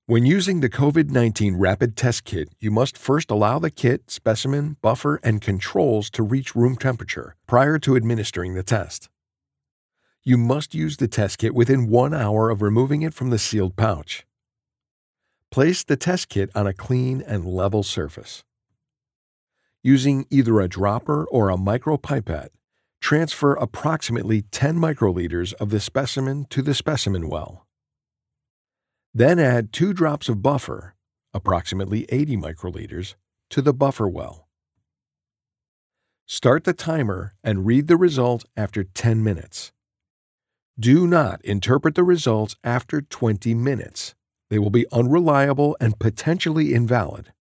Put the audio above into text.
When using the COVID-19 Rapid Test Kit, you must first allow the kit, specimen, buffer, and controls to reach room temperature prior to administering the test. You must use the test kit within 1 hour of removing it from the sealed pouch. Place the test kit on a clean and level surface. Using either a dropper or a micropipette, transfer approximately 10 microliters of the specimen to the specimen well. Then add 2 drops of buffer, approximately 80 microliters, to the buffer well. Start the timer and read the result after 10 minutes. Do not interpret the results after 20 minutes. They will be unreliable and potentially invalid.